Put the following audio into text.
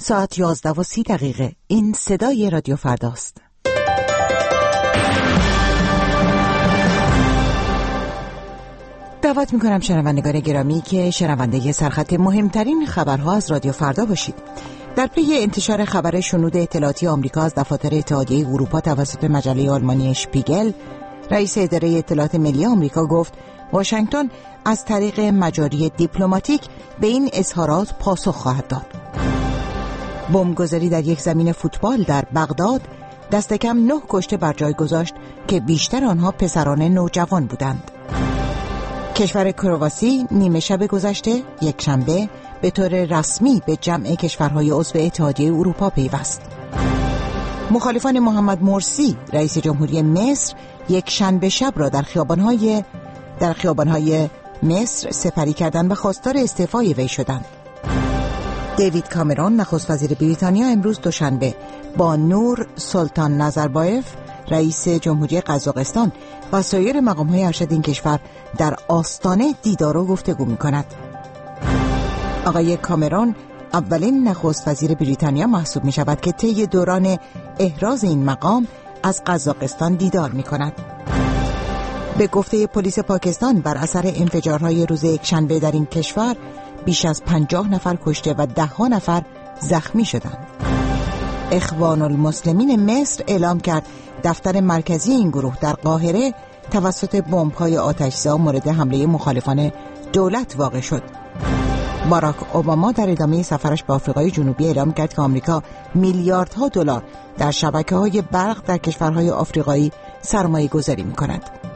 ساعت 11:30. این صدای رادیو فرداست. دعوت میکنم شنوندگان گرامی که شنونده سرخط مهمترین خبرها از رادیو فردا باشید. در پی انتشار خبر شنود اطلاعاتی آمریکا از دفاتر اتحادیه اروپا توسط مجله آلمانی اشپیگل، رئیس اداره اطلاعات ملی آمریکا گفت واشنگتن از طریق مجاری دیپلماتیک به این اظهارات پاسخ خواهد داد. بمبگذاری در یک زمین فوتبال در بغداد دست کم 9 کشته بر جای گذاشت که بیشتر آنها پسران نوجوان بودند. کشور کرواسی نیمه شب گذشته یکشنبه به طور رسمی به جمع کشورهای عضو اتحادیه اروپا پیوست. مخالفان محمد مرسی رئیس جمهوری مصر یکشنبه شب را در خیابان‌های مصر سپری کردند و خواستار استعفای وی شدند. دیوید کامرون نخست وزیر بریتانیا امروز دوشنبه با نور سلطان نظربایف رئیس جمهوری قزاقستان و سایر مقام‌های ارشد این کشور در آستانه دیدار و گفتگو می‌کند. آقای کامرون اولین نخست وزیر بریتانیا محسوب می‌شود که طی دوران احراز این مقام از قزاقستان دیدار می‌کند. به گفته پلیس پاکستان بر اثر انفجارهای روز یکشنبه در این کشور بیش از 50 نفر کشته و 10 نفر زخمی شدند. اخوان المسلمین مصر اعلام کرد دفتر مرکزی این گروه در قاهره توسط بمب‌های آتش‌زا مورد حمله مخالفان دولت واقع شد. باراک اوباما در ادامه سفرش به آفریقای جنوبی اعلام کرد که آمریکا میلیاردها دلار در شبکه‌های برق در کشورهای آفریقایی سرمایه‌گذاری می‌کند.